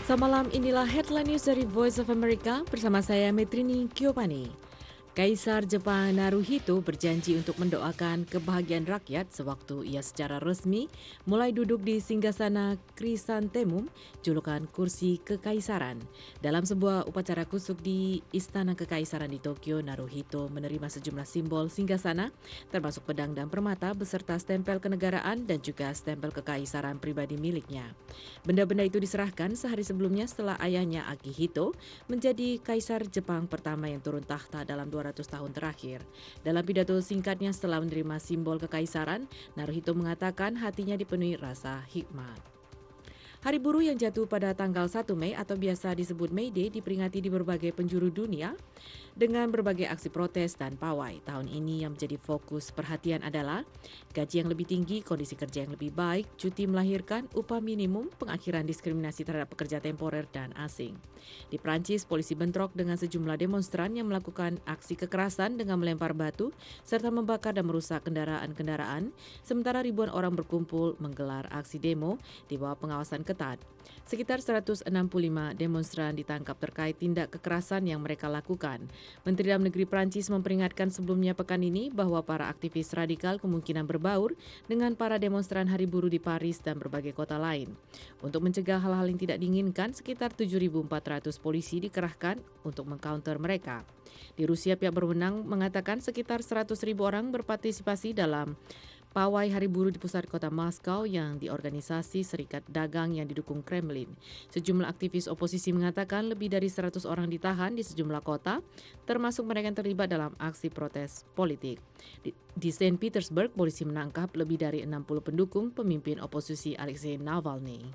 Semalam inilah headline news dari Voice of America bersama saya Metrini Kiopani. Kaisar Jepang Naruhito berjanji untuk mendoakan kebahagiaan rakyat sewaktu ia secara resmi mulai duduk di singgasana Chrysanthemum, julukan kursi kekaisaran. Dalam sebuah upacara kusuk di Istana Kekaisaran di Tokyo, Naruhito menerima sejumlah simbol singgasana, termasuk pedang dan permata beserta stempel kenegaraan dan juga stempel kekaisaran pribadi miliknya. Benda-benda itu diserahkan sehari sebelumnya setelah ayahnya Akihito menjadi kaisar Jepang pertama yang turun tahta dalam 200 tahun terakhir. Dalam pidato singkatnya setelah menerima simbol kekaisaran, Naruhito mengatakan hatinya dipenuhi rasa hikmat. Hari Buruh yang jatuh pada tanggal 1 Mei atau biasa disebut May Day diperingati di berbagai penjuru dunia dengan berbagai aksi protes dan pawai. Tahun ini yang menjadi fokus perhatian adalah gaji yang lebih tinggi, kondisi kerja yang lebih baik, cuti melahirkan, upah minimum, pengakhiran diskriminasi terhadap pekerja temporer dan asing. Di Prancis, polisi bentrok dengan sejumlah demonstran yang melakukan aksi kekerasan dengan melempar batu serta membakar dan merusak kendaraan-kendaraan, sementara ribuan orang berkumpul menggelar aksi demo di bawah pengawasan ketat. Sekitar 165 demonstran ditangkap terkait tindak kekerasan yang mereka lakukan. Menteri Dalam Negeri Prancis memperingatkan sebelumnya pekan ini bahwa para aktivis radikal kemungkinan berbaur dengan para demonstran Hari Buruh di Paris dan berbagai kota lain. Untuk mencegah hal-hal yang tidak diinginkan, sekitar 7.400 polisi dikerahkan untuk mengcounter mereka. Di Rusia, pihak berwenang mengatakan sekitar 100.000 orang berpartisipasi dalam pawai Hari Buruh di pusat kota Moskow yang diorganisasi Serikat Dagang yang didukung Kremlin. Sejumlah aktivis oposisi mengatakan lebih dari 100 orang ditahan di sejumlah kota, termasuk mereka yang terlibat dalam aksi protes politik. Di Saint Petersburg, polisi menangkap lebih dari 60 pendukung pemimpin oposisi Alexei Navalny.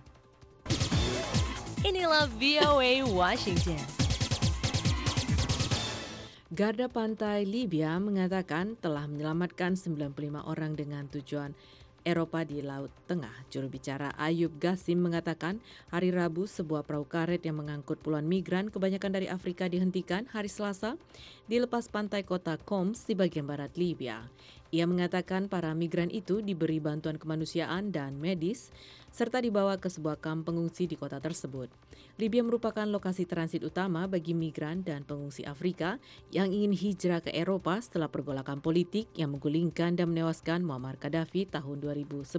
Inilah VOA Washington. Garda Pantai Libya mengatakan telah menyelamatkan 95 orang dengan tujuan Eropa di Laut Tengah. Juru bicara Ayub Gassim mengatakan hari Rabu sebuah perahu karet yang mengangkut puluhan migran kebanyakan dari Afrika dihentikan hari Selasa di lepas pantai kota Homs di bagian barat Libya. Ia mengatakan para migran itu diberi bantuan kemanusiaan dan medis serta dibawa ke sebuah kamp pengungsi di kota tersebut. Libya merupakan lokasi transit utama bagi migran dan pengungsi Afrika yang ingin hijrah ke Eropa setelah pergolakan politik yang menggulingkan dan menewaskan Muammar Gaddafi tahun 2011.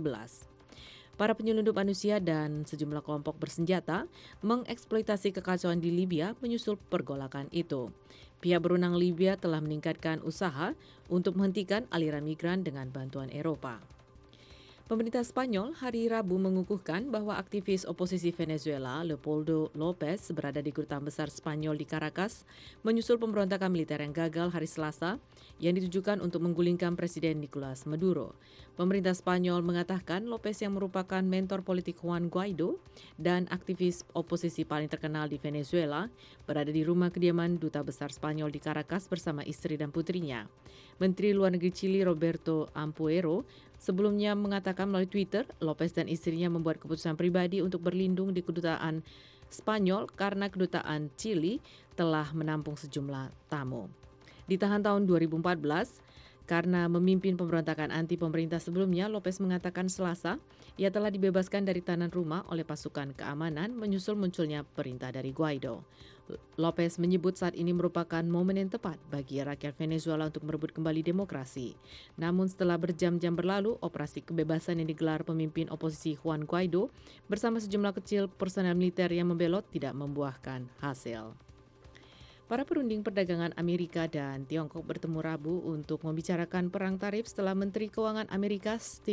Para penyelundup manusia dan sejumlah kelompok bersenjata mengeksploitasi kekacauan di Libya menyusul pergolakan itu. Pihak berwenang Libya telah meningkatkan usaha untuk menghentikan aliran migran dengan bantuan Eropa. Pemerintah Spanyol hari Rabu mengukuhkan bahwa aktivis oposisi Venezuela Leopoldo López berada di kedutaan besar Spanyol di Caracas menyusul pemberontakan militer yang gagal hari Selasa yang ditujukan untuk menggulingkan Presiden Nicolás Maduro. Pemerintah Spanyol mengatakan López yang merupakan mentor politik Juan Guaido dan aktivis oposisi paling terkenal di Venezuela berada di rumah kediaman Duta Besar Spanyol di Caracas bersama istri dan putrinya. Menteri Luar Negeri Chili Roberto Ampuero sebelumnya mengatakan melalui Twitter, López dan istrinya membuat keputusan pribadi untuk berlindung di kedutaan Spanyol karena kedutaan Chili telah menampung sejumlah tamu. Ditahan tahun 2014, karena memimpin pemberontakan anti pemerintah sebelumnya, López mengatakan Selasa ia telah dibebaskan dari tahanan rumah oleh pasukan keamanan menyusul munculnya perintah dari Guaido. López menyebut saat ini merupakan momen yang tepat bagi rakyat Venezuela untuk merebut kembali demokrasi. Namun setelah berjam-jam berlalu, operasi kebebasan yang digelar pemimpin oposisi Juan Guaido bersama sejumlah kecil personel militer yang membelot tidak membuahkan hasil. Para perunding perdagangan Amerika dan Tiongkok bertemu Rabu untuk membicarakan perang tarif setelah Menteri Keuangan Amerika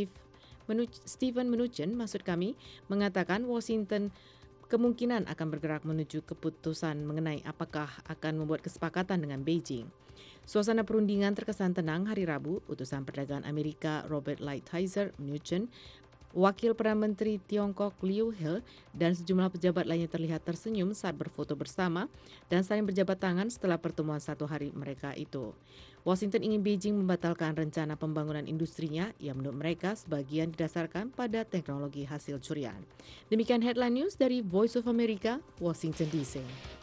Steven Mnuchin mengatakan Washington kemungkinan akan bergerak menuju keputusan mengenai apakah akan membuat kesepakatan dengan Beijing. Suasana perundingan terkesan tenang hari Rabu. Utusan perdagangan Amerika Robert Lighthizer Mnuchin, Wakil Perdana Menteri Tiongkok Liu He dan sejumlah pejabat lainnya terlihat tersenyum saat berfoto bersama dan saling berjabat tangan setelah pertemuan satu hari mereka itu. Washington ingin Beijing membatalkan rencana pembangunan industrinya yang menurut mereka sebagian didasarkan pada teknologi hasil curian. Demikian headline news dari Voice of America, Washington DC.